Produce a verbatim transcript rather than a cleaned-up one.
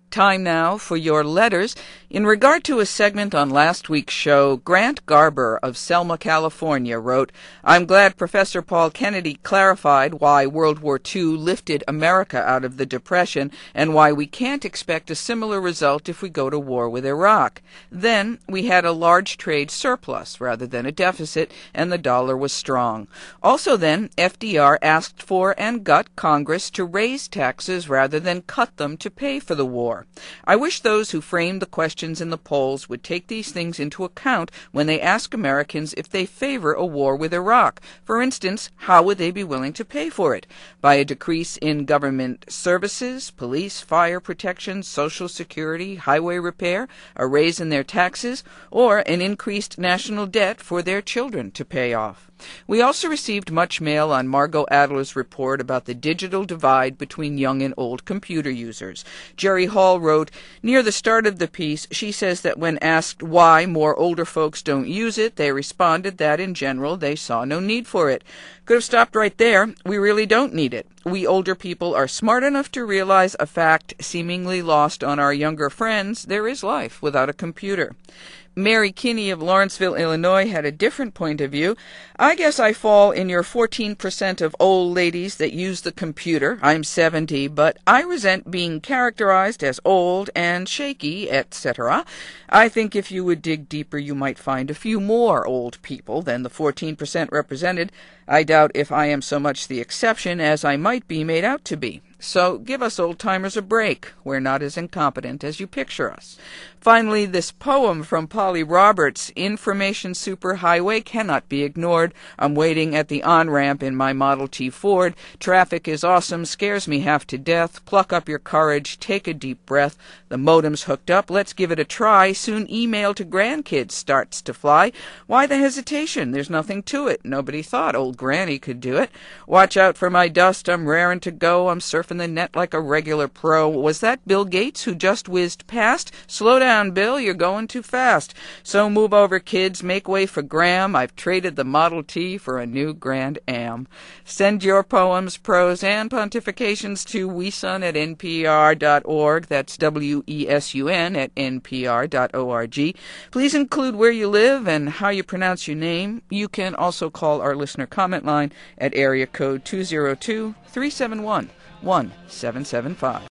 Time now for your letters. In regard to a segment on last week's show, Grant Garber of Selma, California wrote, "I'm glad Professor Paul Kennedy clarified why World War Two lifted America out of the Depression and why we can't expect a similar result if we go to war with Iraq. Then we had a large trade surplus rather than a deficit, and the dollar was strong. Also then, F D R asked for and got Congress to raise taxes rather than cut them to pay for the war. I wish those who framed the questions in the polls would take these things into account when they ask Americans if they favor a war with Iraq. For instance, how would they be willing to pay for it? By a decrease in government services, police, fire protection, social security, highway repair, a raise in their taxes, or an increased national debt for their children to pay off?" We also received much mail on Margot Adler's report about the digital divide between young and old computer users. Jerry Hall wrote, "Near the start of the piece, she says that when asked why more older folks don't use it, they responded that in general they saw no need for it. Could have stopped right there. We really don't need it. We older people are smart enough to realize a fact seemingly lost on our younger friends: there is life without a computer." Mary Kinney of Lawrenceville, Illinois, had a different point of view. "I guess I fall in your fourteen percent of old ladies that use the computer. I'm seventy, but I resent being characterized as old and shaky, et cetera. I think if you would dig deeper, you might find a few more old people than the fourteen percent represented. I doubt if I am so much the exception as I might be made out to be. So give us old-timers a break. We're not as incompetent as you picture us." Finally, this poem from Polly Roberts, "Information Superhighway cannot be ignored. I'm waiting at the on-ramp in my Model T Ford. Traffic is awesome, scares me half to death. Pluck up your courage, take a deep breath. The modem's hooked up, let's give it a try. Soon email to grandkids starts to fly. Why the hesitation? There's nothing to it. Nobody thought old Granny could do it. Watch out for my dust, I'm raring to go. I'm surfing the net like a regular pro. Was that Bill Gates who just whizzed past? Slow down, Bill, you're going too fast. So move over, kids, make way for Graham. I've traded the Model T for a new Grand Am." Send your poems, prose, and pontifications to wesun at n p r dot org. That's W E S U N at n p r dot org. Please include where you live and how you pronounce your name. You can also call our listener comment line at area code two zero two, three seven one, one seven seven five.